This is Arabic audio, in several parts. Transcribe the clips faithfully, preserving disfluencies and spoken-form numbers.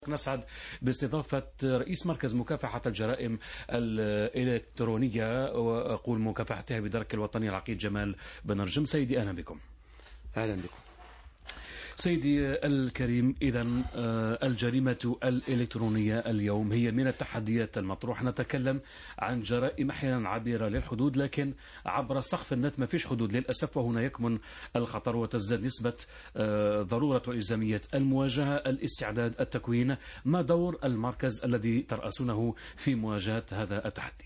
نسعد باستضافة رئيس مركز مكافحة الجرائم الإلكترونية وأقول مكافحتها بدرك الوطني العقيد جمال بنرجم. سيدي أهلا بكم. أهلا بكم سيدي الكريم. إذن الجريمة الإلكترونية اليوم هي من التحديات المطروحة. نتكلم عن جرائم أحيانا عابرة للحدود، لكن عبر سقف النت ما فيش حدود للأسف، وهنا يكمن الخطر وتزداد نسبة ضرورة وإلزامية المواجهة، الاستعداد، التكوين. ما دور المركز الذي ترأسونه في مواجهة هذا التحدي؟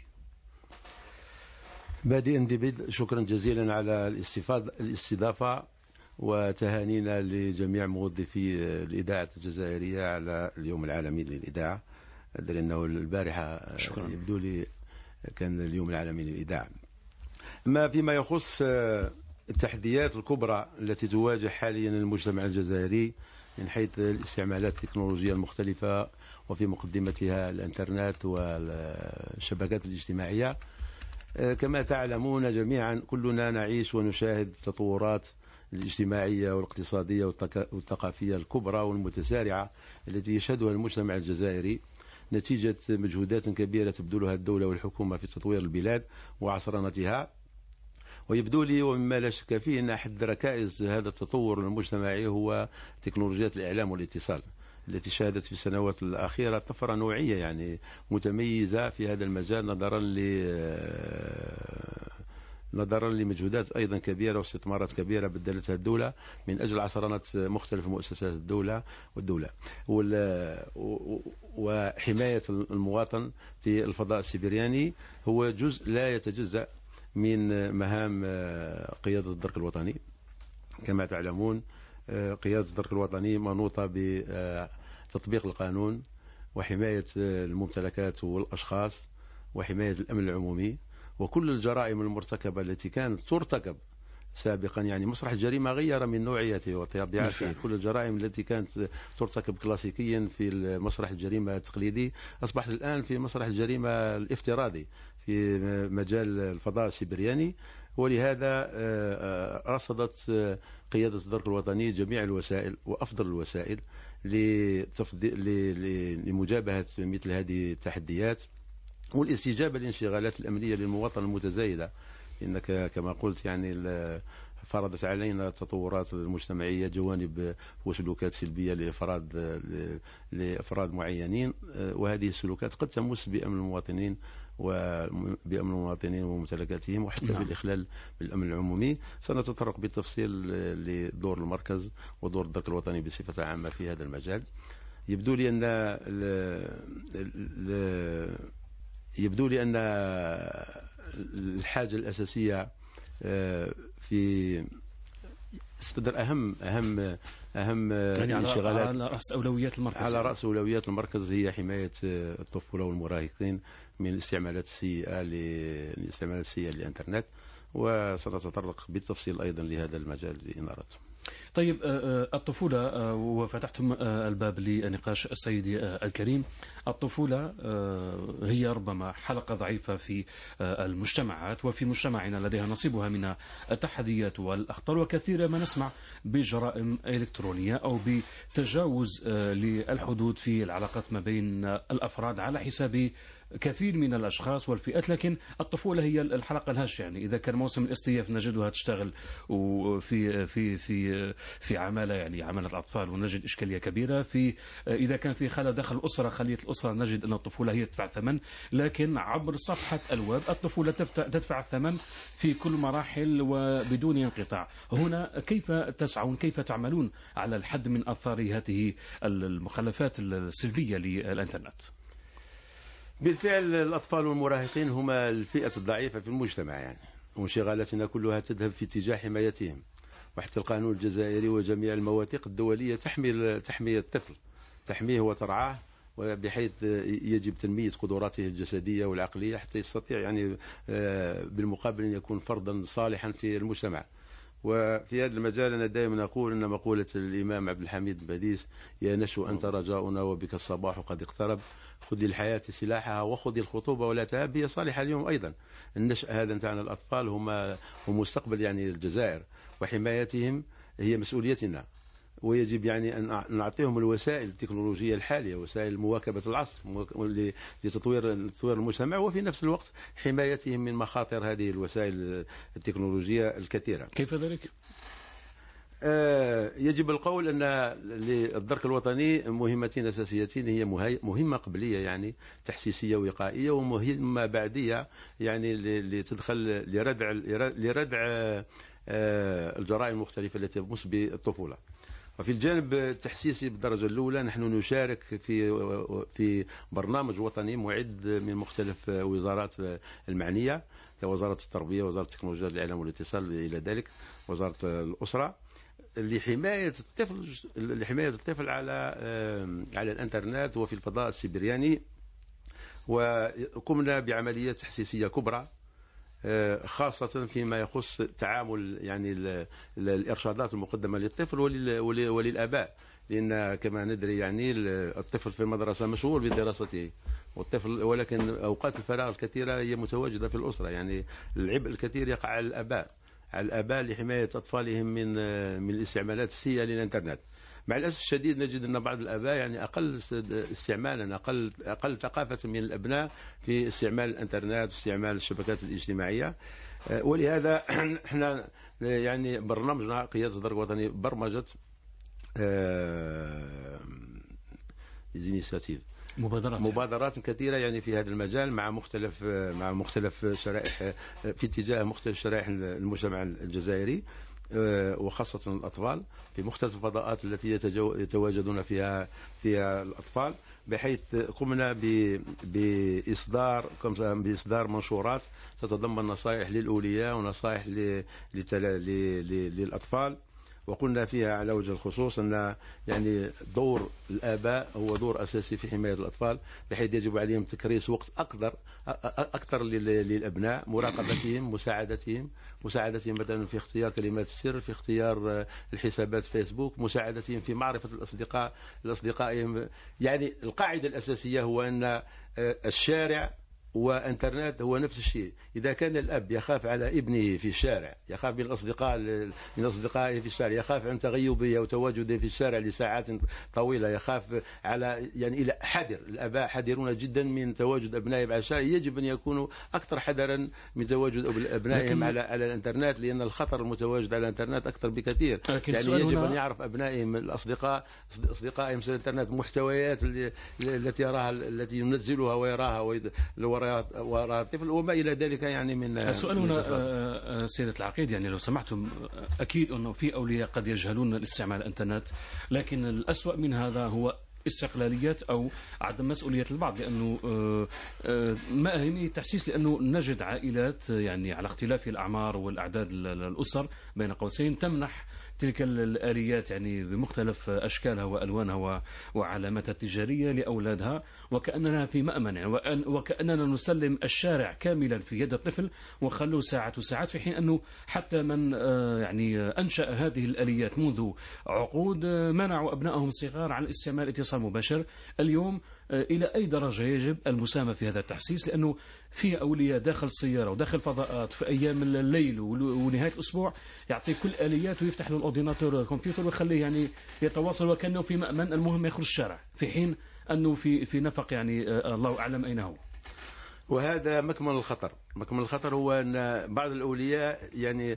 بادئا ببدء شكرا جزيلا على الاستضافة وتهانينا لجميع موظفي الإذاعة الجزائرية على اليوم العالمي للإذاعة. أدري أنه البارحة شكرا. يبدو لي كان اليوم العالمي للإذاعة. ما فيما يخص التحديات الكبرى التي تواجه حاليا المجتمع الجزائري من حيث الاستعمالات التكنولوجية المختلفة وفي مقدمتها الانترنت والشبكات الاجتماعية، كما تعلمون جميعا كلنا نعيش ونشاهد تطورات الاجتماعية والاقتصادية والثقافية الكبرى والمتسارعة التي يشهدها المجتمع الجزائري نتيجة مجهودات كبيرة تبذلها الدولة والحكومة في تطوير البلاد وعصرنتها. ويبدو لي ومما لا شك فيه أن أحد ركائز هذا التطور المجتمعي هو تكنولوجيات الإعلام والاتصال التي شهدت في السنوات الأخيرة طفرة نوعية يعني متميزة في هذا المجال، نظرا ل نظرا لمجهودات أيضا كبيرة واستثمارات كبيرة بدلتها الدولة من أجل عصرنة مختلف مؤسسات الدولة والدولة وحماية المواطن في الفضاء السيبرياني هو جزء لا يتجزأ من مهام قيادة الدرك الوطني. كما تعلمون قيادة الدرك الوطني منوطة بتطبيق القانون وحماية الممتلكات والأشخاص وحماية الأمن العمومي، وكل الجرائم المرتكبة التي كانت ترتكب سابقا، يعني مسرح الجريمة غير من نوعيته وطبيعته. كل الجرائم التي كانت ترتكب كلاسيكيا في مسرح الجريمة التقليدي أصبحت الآن في مسرح الجريمة الافتراضي في مجال الفضاء السيبرياني. ولهذا رصدت قيادة الدرك الوطني جميع الوسائل وأفضل الوسائل لمجابهة مثل هذه التحديات والاستجابة للانشغالات الأمنية للمواطن المتزايدة. إنك كما قلت يعني فرضت علينا التطورات المجتمعية جوانب وسلوكات سلبية لأفراد لأفراد معينين، وهذه السلوكات قد تمس بأمن المواطنين وبأمن المواطنين وممتلكاتهم وحتى نعم. بالإخلال بالأمن العمومي. سنتطرق بالتفصيل لدور المركز ودور الدرك الوطني بصفة عامة في هذا المجال. يبدو لي أن يبدو لي أن الحاجة الأساسية في استدر أهم أهم أهم يعني الانشغالات على رأس أولويات المركز على رأس أولويات المركز هي حماية الطفولة والمراهقين من الاستعمالات السيئة للاستعمالات السيئة للإنترنت، وسنتطرق بالتفصيل أيضا لهذا المجال لإنارته. طيب الطفولة، وفتحتم الباب لنقاش السيد الكريم. الطفولة هي ربما حلقة ضعيفة في المجتمعات، وفي مجتمعنا لديها نصيبها من التحديات والأخطار، وكثيرا ما نسمع بجرائم إلكترونية أو بتجاوز للحدود في العلاقات ما بين الأفراد على حساب كثير من الأشخاص والفئات. لكن الطفولة هي الحلقة الهشة، يعني إذا كان موسم الاستياف نجدها تشتغل وفي في في في عمالة يعني عمالة الأطفال ونجد إشكالية كبيرة. في إذا كان في خلل داخل الأسرة خلية الأسرة نجد أن الطفولة هي تدفع ثمن. لكن عبر صفحة الويب الطفولة تدفع الثمن في كل مراحل وبدون انقطاع. هنا كيف تسعون، كيف تعملون على الحد من آثار هذه المخلفات السلبية للإنترنت؟ بالفعل الأطفال والمراهقين هم الفئة الضعيفة في المجتمع، يعني وانشغالاتنا كلها تذهب في اتجاه حمايتهم، وحتى القانون الجزائري وجميع المواثيق الدولية تحمي تحمي الطفل، تحميه وترعاه، بحيث يجب تنمية قدراته الجسدية والعقلية حتى يستطيع يعني بالمقابل أن يكون فردا صالحا في المجتمع. وفي هذا المجال أنا دائما أقول أن مقولة الإمام عبد الحميد باديس: يا نشو أنت رجاؤنا وبك الصباح قد اقترب، خذ للحياة سلاحها وخذ الخطوبة ولا تهاب. هي صالحة اليوم أيضا. النشأ هذا نتاعنا الأطفال هم هم مستقبل يعني الجزائر، وحمايتهم هي مسؤوليتنا. ويجب يعني أن نعطيهم الوسائل التكنولوجية الحالية، وسائل مواكبة العصر لتطوير تطوير المجتمع، وفي نفس الوقت حمايتهم من مخاطر هذه الوسائل التكنولوجية الكثيرة. كيف ذلك؟ يجب القول أن للدرك الوطني مهمتين أساسيتين، هي مهمة قبلية يعني تحسيسية وقائية، ومهمة بعدية يعني لتدخل لردع لردع الجرائم المختلفة التي تمس بالطفولة. وفي الجانب التحسيسي بالدرجة الأولى نحن نشارك في في برنامج وطني معد من مختلف وزارات المعنية، وزارة التربية، وزارة التكنولوجيا الإعلام والاتصال إلى ذلك، وزارة الأسرة، لحماية الطفل لحماية الطفل على على الإنترنت وفي الفضاء السيبراني. وقمنا بعمليات تحسيسية كبرى خاصة فيما يخص تعامل يعني الإرشادات المقدمة للطفل وللآباء، لأن كما ندري يعني الطفل في المدرسة مشغول بدراسته، والطفل ولكن أوقات الفراغ الكثيرة هي متواجدة في الأسرة، يعني العبء الكثير يقع على الآباء على الآباء لحماية أطفالهم من من الاستعمالات السيئة للإنترنت. مع الأسف الشديد نجد أن بعض الآباء يعني أقل استعمالا أقل أقل ثقافة من الأبناء في استعمال الإنترنت واستعمال الشبكات الاجتماعية. ولهذا احنا يعني برنامجنا قيادة الدرك الوطني برمجة إنيشيتيف مبادرات مبادرات كثيرة يعني في هذا المجال مع مختلف مع مختلف شرائح في اتجاه مختلف شرائح المجتمع الجزائري، وخاصة الأطفال في مختلف الفضاءات التي يتواجدون فيها فيها الأطفال، بحيث قمنا بإصدار بإصدار منشورات تتضمن نصائح للأولياء ونصائح للأطفال. وقلنا فيها على وجه الخصوص أن يعني دور الآباء هو دور أساسي في حماية الأطفال، بحيث يجب عليهم تكريس وقت أكثر أكثر للأبناء، مراقبتهم، مساعدتهم مساعدتهم مثلا في اختيار كلمات السر، في اختيار الحسابات فيسبوك، مساعدتهم في معرفة الأصدقاء الأصدقائهم. يعني القاعدة الأساسية هو أن الشارع وانترنت هو نفس الشيء. إذا كان الأب يخاف على ابنه في الشارع، يخاف من الأصدقاء من أصدقائه في الشارع، يخاف عن تغيبه أو تواجده في الشارع لساعات طويلة، يخاف على يعني إلى حذر. الآباء حذرون جدا من تواجد أبنائهم على الشارع، يجب أن يكونوا أكثر حذرا من تواجد أبنائهم على على الإنترنت، لأن الخطر المتواجد على الإنترنت أكثر بكثير. يعني يجب أن يعرف أبنائهم الأصدقاء أصدقائهم في الإنترنت محتويات التي يراها التي ينزلها ويراها وراء الطفل وما إلى ذلك. يعني من السؤال هنا سيدة العقيد، يعني لو سمحتم، أكيد أنه في أولياء قد يجهلون الاستعمال الإنترنت، لكن الأسوأ من هذا هو استقلاليات أو عدم مسؤولية البعض، لأنه ما أهمية التحسيس، لأنه نجد عائلات يعني على اختلاف الأعمار والأعداد الأسر بين قوسين تمنح تلك الآليات يعني بمختلف أشكالها وألوانها وعلاماتها التجارية لأولادها، وكأننا في مأمن، يعني وكأننا نسلم الشارع كاملا في يد الطفل وخلوه ساعات وساعات، في حين أنه حتى من يعني أنشأ هذه الآليات منذ عقود منعوا أبنائهم الصغار عن استعمال اتصال مباشر. اليوم إلى أي درجة يجب المساهمة في هذا التحسيس؟ لأنه في أولياء داخل السيارة وداخل فضاءات في أيام الليل ونهاية الأسبوع يعطي كل آليات ويفتح له الأورديناتور كمبيوتر ويخليه يعني يتواصل وكأنه في مأمن، المهم يخرج الشارع، في حين أنه في في نفق يعني الله أعلم أين هو. وهذا مكمن الخطر. مكمن الخطر هو أن بعض الأولياء يعني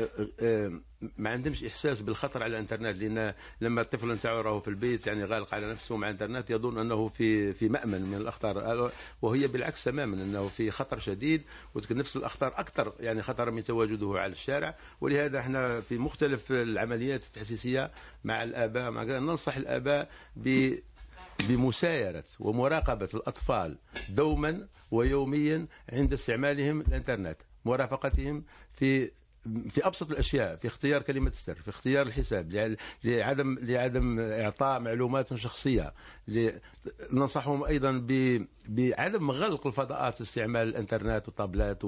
ما عندهمش إحساس بالخطر على الإنترنت، لأن لما الطفل نتاعو راهو في البيت يعني غالق على نفسه مع الإنترنت يظن أنه في في مأمن من الأخطار، وهي بالعكس تماما، أنه في خطر شديد، وتكون نفس الأخطار أكثر يعني خطر من تواجده على الشارع. ولهذا احنا في مختلف العمليات التحسيسية مع الآباء مع ننصح الآباء ب بمسايرة ومراقبة الأطفال دوما ويوميا عند استعمالهم الإنترنت، مرافقتهم في في أبسط الأشياء، في اختيار كلمة السر، في اختيار الحساب، لعدم لعدم إعطاء معلومات شخصية. ننصحهم أيضا بعدم غلق الفضاءات، استعمال الإنترنت والطابلات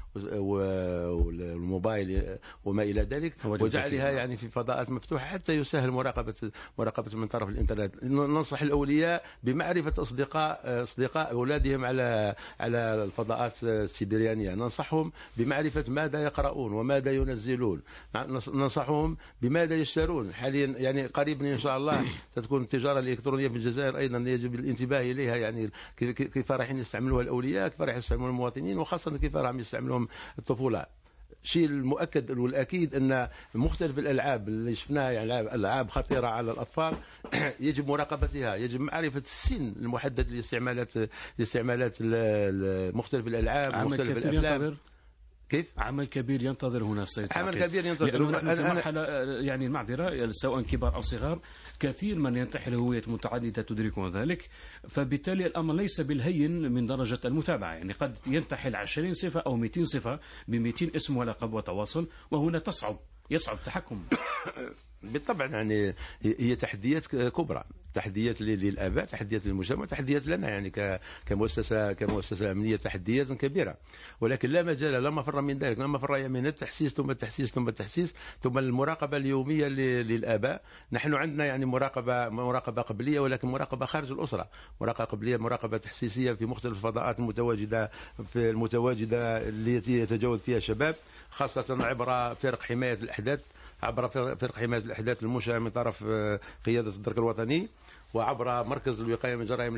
والموبايل وما إلى ذلك، وجعلها يعني في فضاءات مفتوحة حتى يسهل مراقبة مراقبة من طرف الإنترنت. ننصح الأولياء بمعرفة أصدقاء أصدقاء أولادهم على على الفضاءات السيبرانية، ننصحهم بمعرفة ماذا يقرؤون وماذا ماذا ينزلون، ننصحهم بماذا يشترون حاليا. يعني قريبا إن شاء الله ستكون التجارة الإلكترونية في الجزائر أيضا يجب الانتباه إليها، يعني كيف راح يستعملوها الأولياء، كيف راح يستعملوها المواطنين، وخاصة كيف راح يستعملوهم الطفولة. الشيء المؤكد والأكيد أن مختلف الألعاب اللي شفناها يعني ألعاب خطيرة على الأطفال يجب مراقبتها، يجب معرفة السن المحدد لاستعمالات لاستعمالات مختلف الألعاب ومختلف الأفلام. كيف؟ عمل كبير ينتظر هنا السيد. عمل كبير ينتظر. نحن في مرحلة يعني المعذرة سواء كبار أو صغار، كثير من ينتحل هوية متعددة تدركون ذلك، فبالتالي الأمر ليس بالهين من درجة المتابعة. يعني قد ينتحل عشرين صفة أو مئتين صفة بمئتين اسم ولقب وتواصل، وهنا تصعب يصعب التحكم. بالطبع يعني هي تحديات كبرى، تحديات للآباء، تحديات للمجتمع، تحديات لنا يعني كمؤسسة كمؤسسة أمنية، تحديات كبيرة. ولكن لا مجال، لا مفر من ذلك، لا مفر من التحسيس ثم التحسيس ثم التحسيس ثم المراقبة اليومية للآباء. نحن عندنا يعني مراقبة مراقبة قبلية، ولكن مراقبة خارج الأسرة، مراقبة قبلية، مراقبة تحسيسية في مختلف الفضاءات المتواجدة في المتواجدة التي يتجاوز فيها الشباب، خاصة عبر فرق حماية الأحداث، عبر فرق حماية الأحداث المنشأة من طرف قيادة الدرك الوطني، وعبر مركز الوقاية من جرائم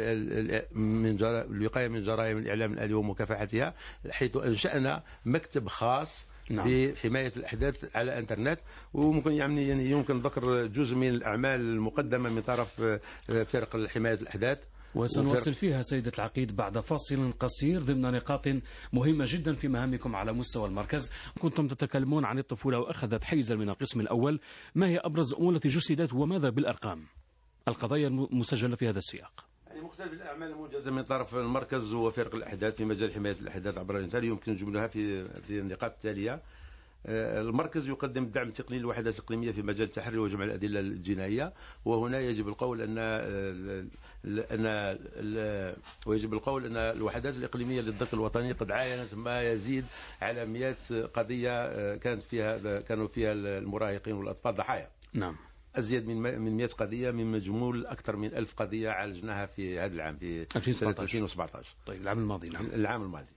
من الوقاية من جرائم الإعلام الآلي ومكافحتها، حيث أنشأنا مكتب خاص نعم. بحماية الأحداث على الانترنت. وممكن يعني يمكن ذكر جزء من الأعمال المقدمة من طرف فرق حماية الأحداث، وسنواصل فيها سيدة العقيد بعد فاصل قصير ضمن نقاط مهمة جدا في مهامكم على مستوى المركز. كنتم تتكلمون عن الطفولة وأخذت حيزا من القسم الأول، ما هي أبرز الأمور التي جسدت وماذا بالأرقام القضايا المسجلة في هذا السياق؟ يعني مختلف الأعمال الموجزة من طرف المركز وفرق الأحداث في مجال حماية الأحداث عبر الإنترنت يمكن جملها في في النقاط التالية. المركز يقدم الدعم التقني للوحدات الإقليمية في مجال التحري وجمع الأدلة الجنائية، وهنا يجب القول أن أن ويجب القول أن الوحدات الإقليمية للدرك الوطني قد عاينت ما يزيد على مئات قضية كانت فيها كانوا فيها المراهقين والأطفال ضحايا. نعم. أزيد من من مئة قضية من مجمول أكثر من ألف قضية عالجناها في هذا العام في سنة ألفين وسبعة عشر. طيب العام الماضي. نعم. العام الماضي.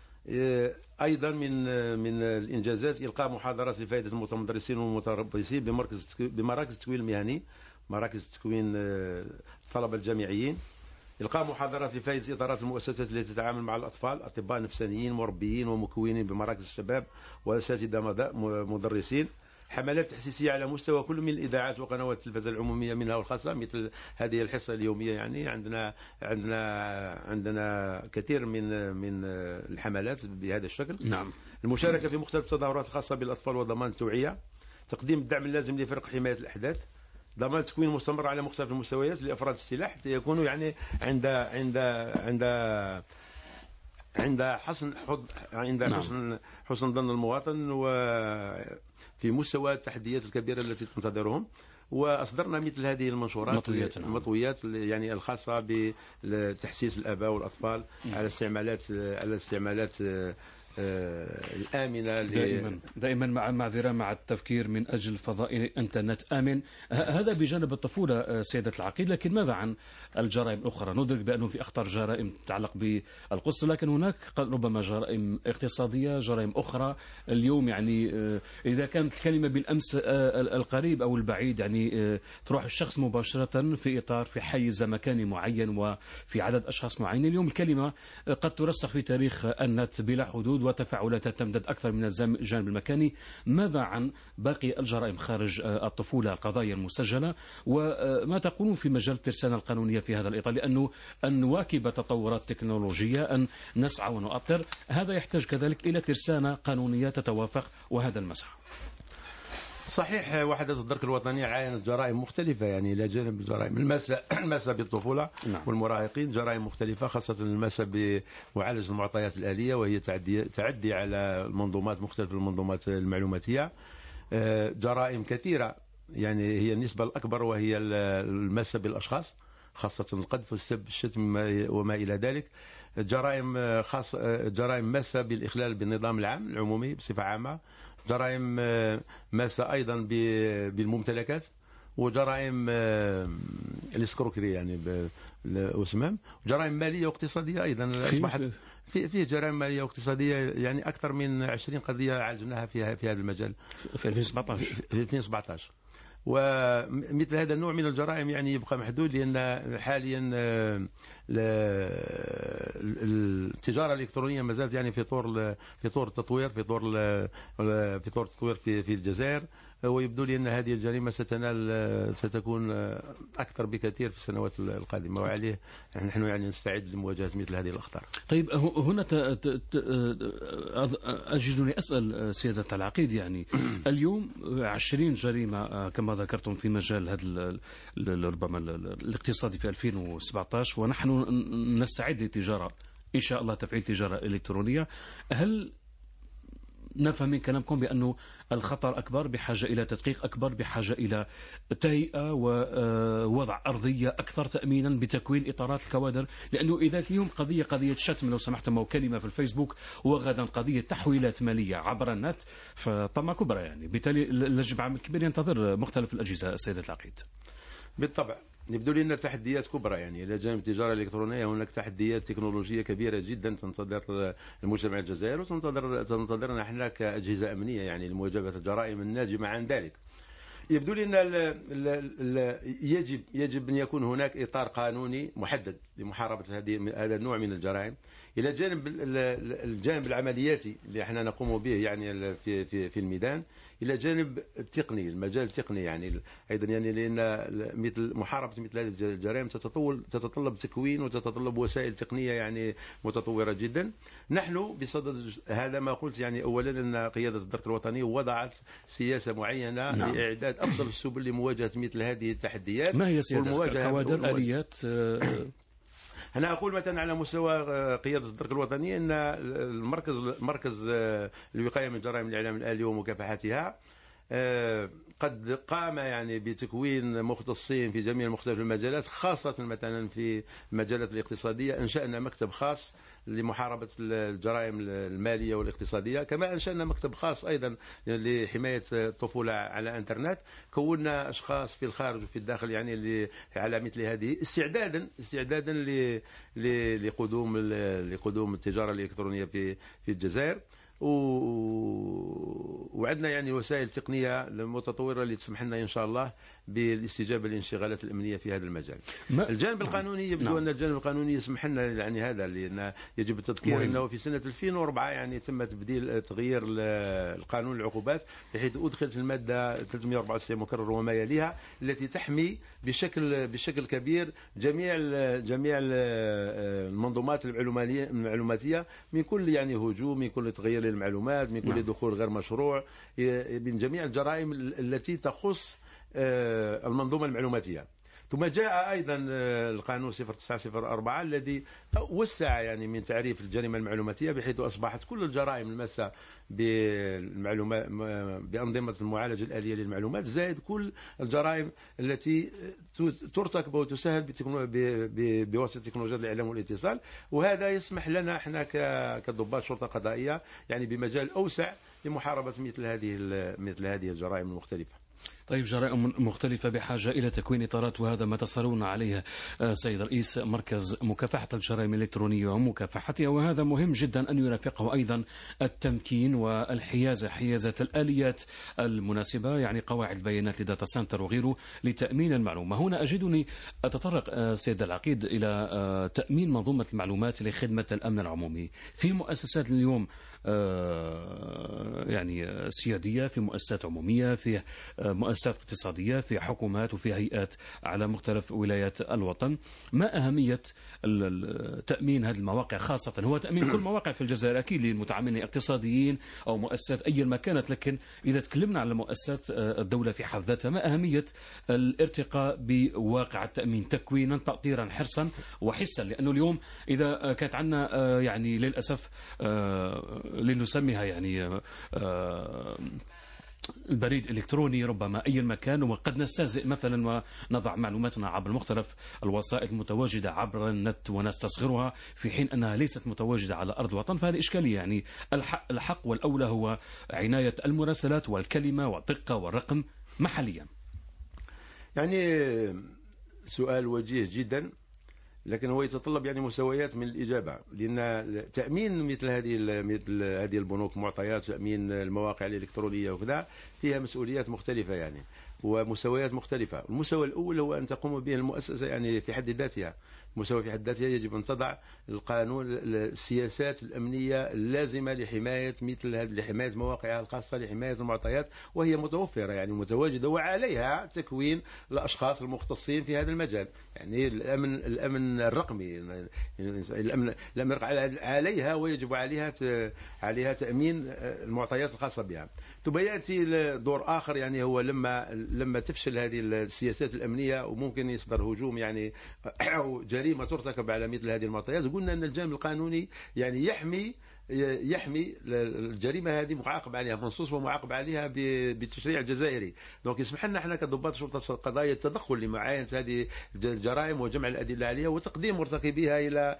أيضا من من الإنجازات إلقاء محاضرات لفائدة المتمدرسين والمتربصين بمركز بمراكز التكوين المهني، مراكز التكوين الطلبة الجامعيين، إلقاء محاضرات لفائدة إطارات المؤسسات التي تتعامل مع الأطفال، أطباء نفسانيين، مربيين ومكونين بمراكز الشباب وأساتذة مدرسين، حملات تحسيسية على مستوى كل من الإذاعات وقنوات التلفزة العمومية منها والخاصة، مثل هذه الحصة اليومية. يعني عندنا عندنا عندنا كثير من من الحملات بهذا الشكل. نعم. المشاركة في مختلف التظاهرات الخاصة بالأطفال وضمان التوعية، تقديم الدعم اللازم لفرق حماية الأحداث، ضمان تكوين مستمر على مختلف المستويات لأفراد السلاح حتى يكونوا يعني عند عند عند عند حسن عند نعم. حسن حسن ظن المواطن وفي مستوى التحديات الكبيرة التي تنتظرهم. وأصدرنا مثل هذه المنشورات مطويات, المطويات يعني الخاصة بتحسيس الآباء والأطفال على استعمالات على استعمالات الآمنة. دائما دائما مع معذرة مع التفكير من أجل فضاء انترنت آمن. هذا بجانب الطفولة سيدة العقيد، لكن ماذا عن الجرائم الأخرى؟ ندرك بأنه في أخطر جرائم تتعلق بالقدس، لكن هناك ربما جرائم اقتصادية، جرائم أخرى. اليوم يعني إذا كانت الكلمة بالأمس القريب أو البعيد يعني تروح الشخص مباشرة في إطار في حيز مكاني معين وفي عدد أشخاص معين، اليوم الكلمة قد ترسخ في تاريخ النت بلا حدود وتفاعلات تمتد أكثر من الجانب المكاني. ماذا عن باقي الجرائم خارج الطفولة، القضايا المسجلة، وما تقولون في مجال الترسانة القانونية في هذا الإطار؟ لأنه أن نواكب تطورات تكنولوجية، أن نسعى ونؤطر، هذا يحتاج كذلك إلى ترسانة قانونية تتوافق، وهذا المسعى. صحيح، وحدة الدرك الوطني عاينت جرائم مختلفة، يعني إلى جانب الجرائم الماسة الماسة بالطفولة نعم. والمراهقين، جرائم مختلفة خاصة الماسة بمعالجة المعطيات الآلية، وهي تعدي تعدي على المنظومات مختلف المنظومات المعلوماتية. جرائم كثيرة يعني هي النسبة الأكبر، وهي الماسة بالأشخاص، خاصة القذف والسب الشتم وما إلى ذلك. جرائم خاص جرائم ماسة بالإخلال بالنظام العام العمومي بصفة عامة، جرائم ماسة أيضا بالممتلكات، وجرائم الاسكروكري يعني الأسمام. جرائم مالية واقتصادية أيضا أصبحت في فيه جرائم مالية واقتصادية، يعني أكثر من عشرين قضية عالجناها في في هذا المجال في ألفين وسبعطاش في ألفين وسبعطاش. ومثل هذا النوع من الجرائم يعني يبقى محدود، لأن حاليا التجارة الإلكترونية ما زالت يعني في طور في طور التطوير في طور في طور التطوير في في الجزائر، ويبدو لي أن هذه الجريمة ستنال ستكون أكثر بكثير في السنوات القادمة، وعليه نحن يعني نستعد لمواجهة مثل هذه الأخطار. طيب هنا أجدني أسأل سيادة العقيد، يعني اليوم عشرين جريمة كما ذكرتم في مجال هذا ربما الاقتصادي في ألفين وسبعطاش، ونحن نستعد للتجارة إن شاء الله، تفعيل تجارة إلكترونية. هل نفهم من كلامكم بأنه الخطر أكبر، بحاجة إلى تدقيق أكبر، بحاجة إلى تهيئة ووضع أرضية أكثر تأمينا بتكوين إطارات الكوادر؟ لأنه إذا اليوم قضية قضية شتم لو سمحتم أو كلمة في الفيسبوك، وغدا قضية تحويلات مالية عبر النت، فطمة كبرى يعني، بالتالي يجب عمل كبير ينتظر مختلف الأجهزة. سيدة العقيد. بالطبع يبدو لنا تحديات كبرى، يعني إلى جانب التجارة الإلكترونية هناك تحديات تكنولوجية كبيرة جدا تنتظر المجتمع الجزائري وتنتظر تنتظرنا احنا كأجهزة أمنية يعني لمواجهة الجرائم الناجمة عن ذلك. يبدو لي أن يجب يجب أن يكون هناك إطار قانوني محدد لمحاربة هذه هذا النوع من الجرائم، إلى جانب الجانب العملياتي اللي احنا نقوم به يعني في في في الميدان، إلى جانب التقني المجال التقني يعني أيضا، يعني لأن مثل محاربة مثل هذه الجرائم تتطول تتطلب تكوين وتتطلب وسائل تقنية يعني متطورة جدا. نحن بصدد هذا ما قلت، يعني أولا أن قيادة الدرك الوطني وضعت سياسة معينة نعم. لإعداد أفضل السبل لمواجهة مثل هذه التحديات. ما هي سياسة الكوادر آليات؟ أنا أقول مثلا على مستوى قيادة الدرك الوطني أن المركز مركز الوقاية من جرائم الإعلام الآلي ومكافحتها قد قام يعني بتكوين مختصين في جميع مختلف المجالات، خاصة مثلا في المجالات الاقتصادية. أنشأنا مكتب خاص لمحاربة الجرائم المالية والاقتصادية، كما أنشأنا مكتب خاص أيضا لحماية الطفولة على الانترنت. كونا أشخاص في الخارج وفي الداخل يعني على مثل هذه استعدادا استعدادا لقدوم لقدوم التجارة الإلكترونية في في الجزائر. وعندنا يعني وسائل تقنية متطورة اللي تسمح لنا إن شاء الله بالاستجابة للانشغالات الأمنية في هذا المجال. الجانب القانوني يبدو نعم. أن الجانب القانوني يسمح لنا يعني هذا، لأن يجب التذكير مهم. أنه في سنة ألفين وأربعة يعني تم تبديل تغيير القانون العقوبات، بحيث أدخلت المادة ثلاثمئة وأربعة وتسعين مكرر وما يليها، التي تحمي بشكل بشكل كبير جميع جميع المنظومات المعلوماتية من كل يعني هجوم، من كل تغيير للمعلومات، من كل نعم. دخول غير مشروع، من جميع الجرائم التي تخص المنظومة المعلوماتية. ثم جاء أيضا القانون صفر تسعة صفر أربعة الذي وسع يعني من تعريف الجريمة المعلوماتية، بحيث أصبحت كل الجرائم الماسة بالمعلومات بأنظمة المعالجة الآلية للمعلومات، زائد كل الجرائم التي ترتكب وتسهل بواسطة تكنولوجيا الإعلام والاتصال. وهذا يسمح لنا احنا كضباط شرطة قضائية يعني بمجال أوسع لمحاربة مثل هذه مثل هذه الجرائم المختلفة. طيب، جرائم مختلفة بحاجة إلى تكوين إطارات، وهذا ما تصلون عليه سيد رئيس مركز مكافحة الجرائم الإلكترونية ومكافحتها، وهذا مهم جدا أن يرافقه أيضا التمكين والحيازة، حيازة الآليات المناسبة، يعني قواعد البيانات لداتا سنتر وغيره لتأمين المعلومة. هنا أجدني أتطرق سيد العقيد إلى تأمين منظومة المعلومات لخدمة الأمن العمومي في مؤسسات اليوم يعني سيادية، في مؤسسات عمومية، في مؤسسات اقتصادية، في حكومات وفي هيئات على مختلف ولايات الوطن. ما أهمية تأمين هذه المواقع؟ خاصة هو تأمين كل مواقع في الجزائر أكيد للمتعاملين الاقتصاديين أو مؤسسات أي ما كانت، لكن إذا تكلمنا على مؤسسات الدولة في حد ذاتها، ما أهمية الارتقاء بواقع التأمين تكوينا تأطيرا حرصا وحسا؟ لأنه اليوم إذا كانت عندنا يعني للأسف لنسميها يعني البريد الإلكتروني ربما أي مكان، وقد نستهزئ مثلا ونضع معلوماتنا عبر مختلف الوسائل المتواجدة عبر النت ونستصغرها في حين أنها ليست متواجدة على أرض الوطن، فهذه إشكالية. يعني الحق, الحق والأولى هو عناية المراسلات والكلمة والدقة والرقم محليا. يعني سؤال وجيه جدا. لكن هو يتطلب يعني مستويات من الإجابة، لأن تأمين مثل هذه مثل هذه البنوك معطيات، تأمين المواقع الإلكترونية وكذا فيها مسؤوليات مختلفة يعني ومستويات مختلفة. المستوى الأول هو أن تقوم به المؤسسة يعني في حد ذاتها، المستوى في حد ذاتها يجب أن تضع القانون السياسات الأمنية اللازمة لحماية مثل هذه، لحماية مواقعها الخاصة، لحماية المعطيات، وهي متوفرة يعني متواجدة، وعليها تكوين الأشخاص المختصين في هذا المجال. يعني الأمن الأمن الرقمي، الأمن الأمن عليها ويجب عليها عليها تأمين المعطيات الخاصة بها. ثم يأتي دور آخر يعني هو لما لما تفشل هذه السياسات الأمنية وممكن يصدر هجوم يعني أو جريمة ترتكب على مثل هذه المعطيات، قلنا أن الجانب القانوني يعني يحمي يحمي الجريمة هذه، معاقب عليها منصوص ومعاقب عليها بالتشريع الجزائري. دونك يسمح لنا احنا كضباط شرطة القضايا التدخل لمعاينة هذه الجرائم وجمع الأدلة عليها وتقديم مرتكبيها إلى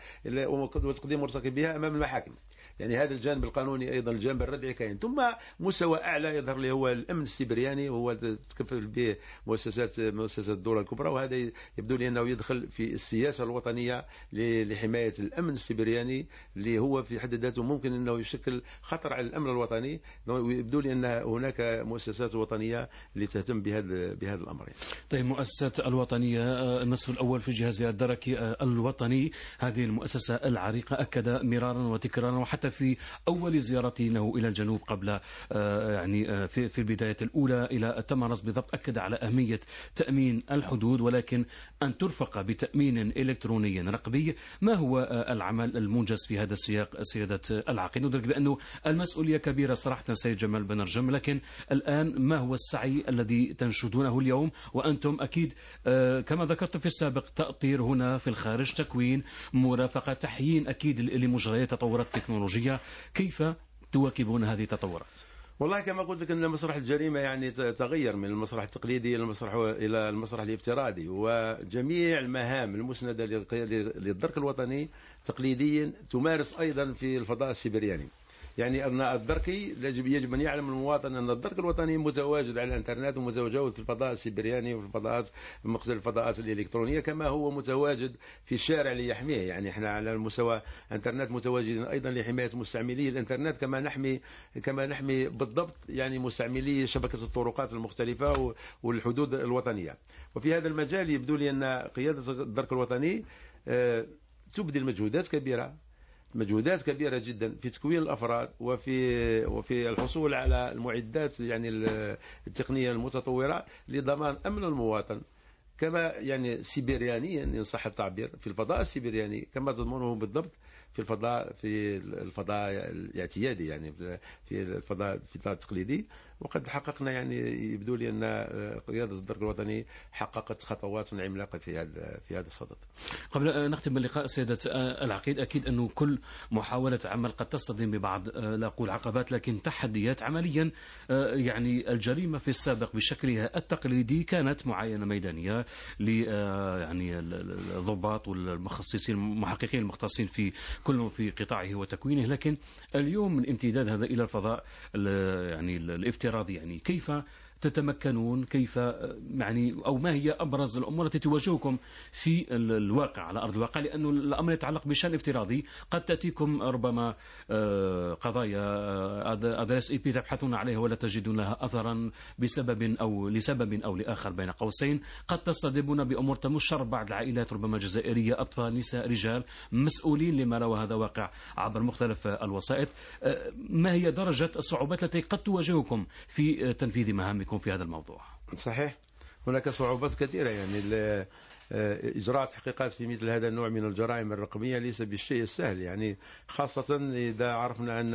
وتقديم مرتكبيها أمام المحاكم. يعني هذا الجانب القانوني أيضا، الجانب الردعي كاين. ثم مستوى أعلى يظهر لي هو الأمن السيبرياني، وهو تكفل به مؤسسات مؤسسات الدولة الكبرى، وهذا يبدو لي أنه يدخل في السياسة الوطنية لحماية الأمن السيبرياني، اللي هو في حد ذاته ممكن أنه يشكل خطر على الأمن الوطني. يبدو لي أن هناك مؤسسات وطنية اللي تهتم بهذا بهذا الأمر. طيب، مؤسسات الوطنية، النصف الأول في جهازها الدركي الوطني، هذه المؤسسة العريقة أكد مرارا وتكرارا، وحتى في أول زيارته له إلى الجنوب قبل يعني في في البداية الأولى إلى تمرز بالضبط، أكد على أهمية تأمين الحدود، ولكن أن ترفق بتأمين إلكتروني رقمي. ما هو العمل المنجز في هذا السياق سيادة العقيد؟ ندرك بأنه المسؤولية كبيرة صراحة سيد جمال بنرجم، لكن الآن ما هو السعي الذي تنشدونه اليوم وأنتم أكيد كما ذكرت في السابق تأطير هنا في الخارج، تكوين، مرافقة، تحيين أكيد لمجريات تطورات التكنولوجيا، كيف تواكبون هذه التطورات؟ والله كما قلت لك أن مسرح الجريمة يعني تغير من المسرح التقليدي إلى المسرح إلى المسرح الافتراضي، وجميع المهام المسندة للدرك الوطني تقليديا تمارس أيضا في الفضاء السيبرياني. يعني أن الدركي يجب أن يعلم المواطن أن الدرك الوطني متواجد على الإنترنت ومتواجد في الفضاء السيبرياني وفي الفضاءات مختلف الفضاءات الإلكترونية، كما هو متواجد في الشارع ليحميه. يعني احنا على المستوى الإنترنت متواجدين أيضا لحماية مستعملي الإنترنت، كما نحمي كما نحمي بالضبط يعني مستعملي شبكة الطرقات المختلفة والحدود الوطنية. وفي هذا المجال يبدو لي أن قيادة الدرك الوطني تبذل مجهودات كبيرة مجهودات كبيرة جدا في تكوين الأفراد وفي وفي الحصول على المعدات يعني التقنية المتطورة لضمان أمن المواطن، كما يعني سيبريانيا إن صح التعبير في الفضاء السيبرياني، كما تضمنه بالضبط في الفضاء في الفضاء الاعتيادي، يعني في الفضاء في الفضاء التقليدي. وقد حققنا يعني يبدو لي أن قيادة الدرك الوطني حققت خطوات عملاقة في هذا في هذا الصدد. قبل أن نختم باللقاء سيدة العقيد، أكيد أنه كل محاولة عمل قد تصطدم ببعض لا أقول عقبات لكن تحديات عمليا. يعني الجريمة في السابق بشكلها التقليدي كانت معاينة ميدانية ل يعني الضباط والمخصصين المحققين المختصين في كل في قطاعه وتكوينه، لكن اليوم من امتداد هذا إلى الفضاء يعني الافتراضي، يعني كيف تتمكنون، كيف يعني أو ما هي أبرز الأمور التي تواجهكم في الواقع على أرض الواقع؟ لأنه الأمر يتعلق بشأن افتراضي، قد تأتيكم ربما قضايا أدرس إي بي تبحثون عليها ولا تجدون لها أثرا بسبب أو لسبب أو لآخر بين قوسين، قد تصطدمون بأمور تمس بعض العائلات ربما جزائرية، أطفال، نساء، رجال، مسؤولين لما روى هذا واقع عبر مختلف الوسائط. ما هي درجة الصعوبات التي قد تواجهكم في تنفيذ مهامكم في هذا الموضوع؟ صحيح، هناك صعوبات كثيرة. يعني إجراء تحقيقات في مثل هذا النوع من الجرائم الرقمية ليس بالشيء السهل، يعني خاصة إذا عرفنا أن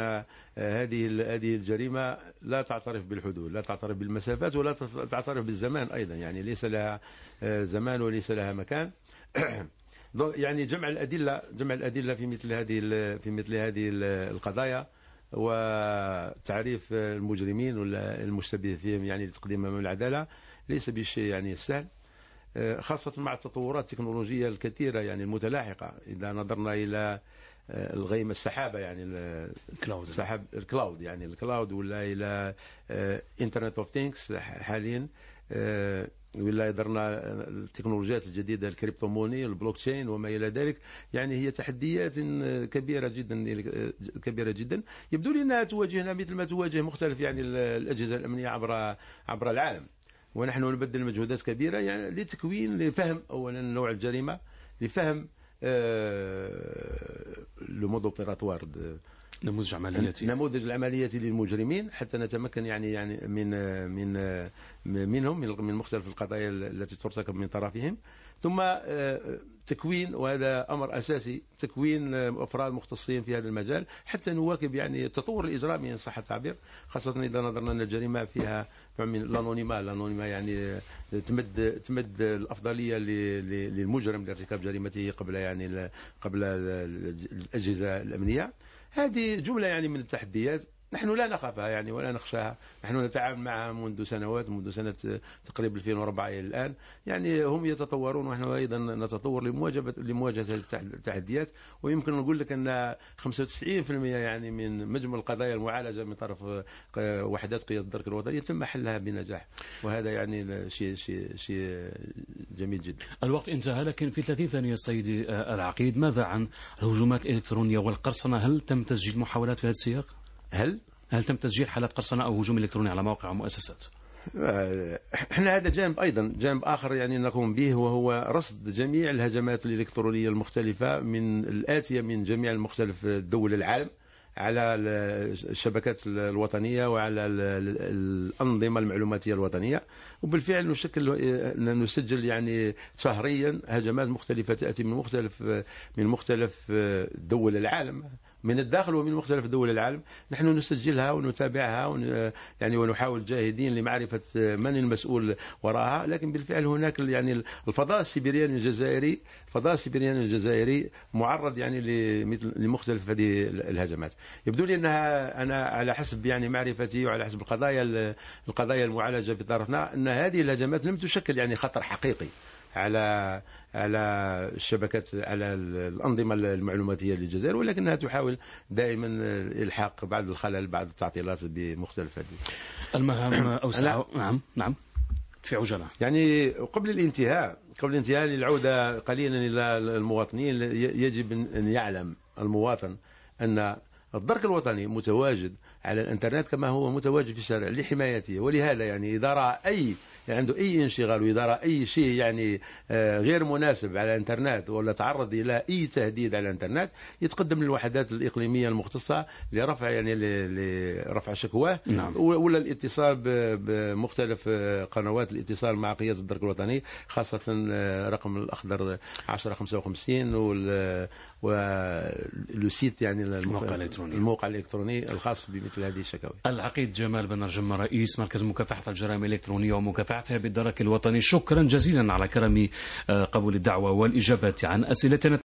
هذه هذه الجريمة لا تعترف بالحدود، لا تعترف بالمسافات، ولا تعترف بالزمان أيضا، يعني ليس لها زمان وليس لها مكان. يعني جمع الأدلة جمع الأدلة في مثل هذه في مثل هذه القضايا وتعريف المجرمين ولا المشتبه فيهم يعني لتقديم أمام العدالة ليس بالشيء يعني السهل، خاصة مع التطورات التكنولوجية الكثيرة يعني المتلاحقة. إذا نظرنا إلى الغيم السحابة يعني الكلاود السحاب الكلاود يعني الكلاود ولا إلى انترنت اوف ثينكس حاليا، ولا درنا التكنولوجيات الجديدة الكريبتوموني البلوك تشين وما إلى ذلك. يعني هي تحديات كبيرة جدا كبيرة جدا يبدو لي أنها تواجهنا مثل ما تواجه مختلف يعني الأجهزة الأمنية عبر عبر العالم. ونحن نبذل مجهودات كبيرة يعني لتكوين لفهم أولا نوع الجريمة، لفهم لو مود اوبيراتوار نموذج عملياتي نموذج العملياتي للمجرمين حتى نتمكن يعني يعني من من منهم من مختلف القضايا التي ترتكب من طرفهم. ثم تكوين، وهذا أمر أساسي، تكوين أفراد مختصين في هذا المجال حتى نواكب يعني التطور الإجرامي إن صح التعبير، خاصة إذا نظرنا أن الجريمة فيها نوع من الأنونيما. الأنونيما يعني تمد تمد الأفضلية للمجرم لارتكاب جريمته قبل يعني قبل الأجهزة الأمنية. هذه جملة يعني من التحديات نحن لا نخافها يعني ولا نخشاها. نحن نتعامل معها منذ سنوات، منذ سنة تقريبا ألفين وأربعة إلى الآن. يعني هم يتطورون ونحن أيضا نتطور لمواجهة لمواجهة هذه التحديات. ويمكن نقول لك أن خمسة وتسعين بالمئة يعني من مجمل القضايا المعالجة من طرف وحدات قيادة الدرك الوطني تم حلها بنجاح، وهذا يعني شيء شيء شيء جميل جدا. الوقت انتهى، لكن في ثلاثين ثانية سيدي العقيد، ماذا عن الهجومات الإلكترونية والقرصنة؟ هل تم تسجيل محاولات في هذا السياق؟ هل هل تم تسجيل حالات قرصنة أو هجوم إلكتروني على مواقع ومؤسسات؟ احنا هذا جانب أيضا، جانب آخر يعني نقوم به، وهو رصد جميع الهجمات الإلكترونية المختلفة من الآتية من جميع المختلف دول العالم على الشبكات الوطنية وعلى الأنظمة المعلوماتية الوطنية. وبالفعل نشكل نسجل يعني شهريا هجمات مختلفة تأتي من مختلف من مختلف دول العالم، من الداخل ومن مختلف دول العالم. نحن نسجلها ونتابعها ون يعني ونحاول جاهدين لمعرفة من المسؤول وراءها. لكن بالفعل هناك يعني الفضاء السيبرياني الجزائري الفضاء السيبرياني الجزائري معرض يعني لمثل لمختلف هذه الهجمات. يبدو لي أنها أنا على حسب يعني معرفتي وعلى حسب القضايا القضايا المعالجة في طرفنا أن هذه الهجمات لم تشكل يعني خطر حقيقي على على الشبكات على الأنظمة المعلوماتية للجزائر، ولكنها تحاول دائما إلحاق بعض الخلل بعض التعطيلات بمختلف هذه المهام أوسع. نعم نعم في عجلة يعني قبل الانتهاء قبل الانتهاء للعودة قليلا إلى المواطنين. يجب أن يعلم المواطن أن الدرك الوطني متواجد على الانترنت كما هو متواجد في الشارع لحمايته. ولهذا يعني إذا رأى أي يعني عنده أي انشغال وإذا رأى أي شيء يعني غير مناسب على الانترنت ولا تعرض إلى أي تهديد على الانترنت يتقدم للوحدات الإقليمية المختصة لرفع يعني لرفع شكواه. نعم. ولا الاتصال بمختلف قنوات الاتصال مع قيادة الدرك الوطني، خاصة رقم الأخضر عشرة خمسة وخمسين والسيت يعني الموقع الإلكتروني الموقع الإلكتروني الخاص بمثل هذه الشكاوي. العقيد جمال بن نجم، رئيس مركز مكافحة الجرائم الإلكترونية ومكافحتها بالدرك الوطني، شكرا جزيلا على كرم قبول الدعوة والإجابة عن أسئلتنا.